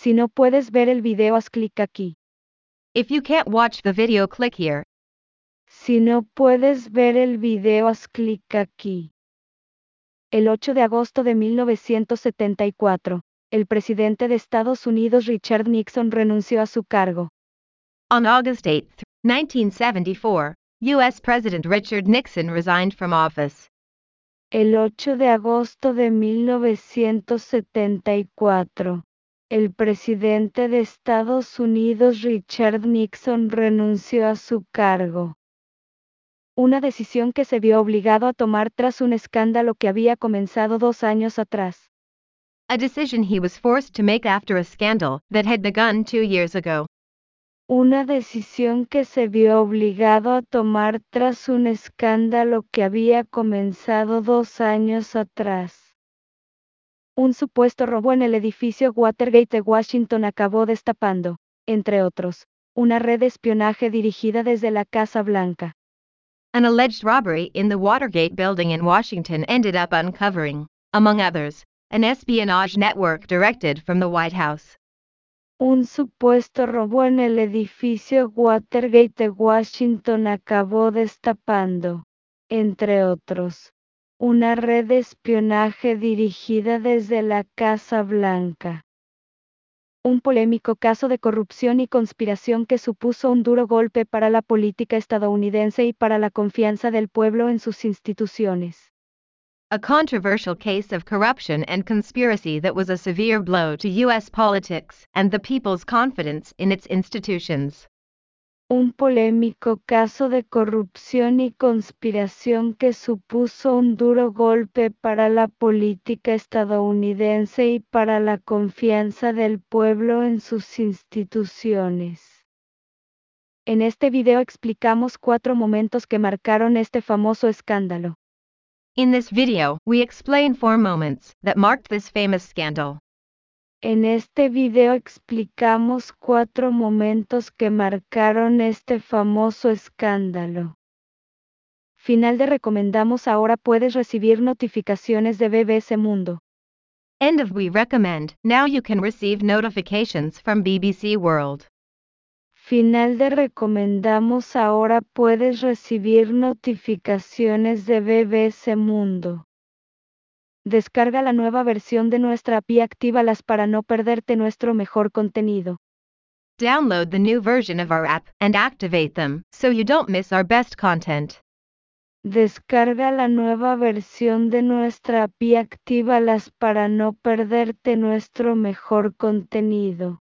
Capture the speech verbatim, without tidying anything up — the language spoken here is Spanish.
Si no puedes ver el video, haz clic aquí. If you can't watch the video, click here. Si no puedes ver el video, haz clic aquí. El ocho de agosto de mil novecientos setenta y cuatro, el presidente de Estados Unidos Richard Nixon renunció a su cargo. On August eighth, nineteen seventy-four, U S President Richard Nixon resigned from office. El ocho de agosto de mil novecientos setenta y cuatro, el presidente de Estados Unidos Richard Nixon renunció a su cargo. Una decisión que se vio obligado a tomar tras un escándalo que había comenzado dos años atrás. A decision he was forced to make after a scandal that had begun two years ago. Una decisión que se vio obligado a tomar tras un escándalo que había comenzado dos años atrás. Un supuesto robo en el edificio Watergate de Washington acabó destapando, entre otros, una red de espionaje dirigida desde la Casa Blanca. An alleged robbery in the Watergate building in Washington ended up uncovering, among others, an espionage network directed from the White House. Un supuesto robo en el edificio Watergate de Washington acabó destapando, entre otros, una red de espionaje dirigida desde la Casa Blanca. Un polémico caso de corrupción y conspiración que supuso un duro golpe para la política estadounidense y para la confianza del pueblo en sus instituciones. A controversial case of corruption and conspiracy that was a severe blow to U S politics and the people's confidence in its institutions. Un polémico caso de corrupción y conspiración que supuso un duro golpe para la política estadounidense y para la confianza del pueblo en sus instituciones. En este video explicamos cuatro momentos que marcaron este famoso escándalo. In this video, we explain four moments that marked this famous scandal. En este video explicamos cuatro momentos que marcaron este famoso escándalo. Final de recomendamos. Ahora puedes recibir notificaciones de B B C Mundo. End of we recommend. Now you can receive notifications from B B C World. Final de recomendamos. Ahora puedes recibir notificaciones de B B C Mundo. Descarga la nueva versión de nuestra app y actívalas para no perderte nuestro mejor contenido. Download the new version of our app and activate them so you don't miss our best content. Descarga la nueva versión de nuestra app y actívalas para no perderte nuestro mejor contenido.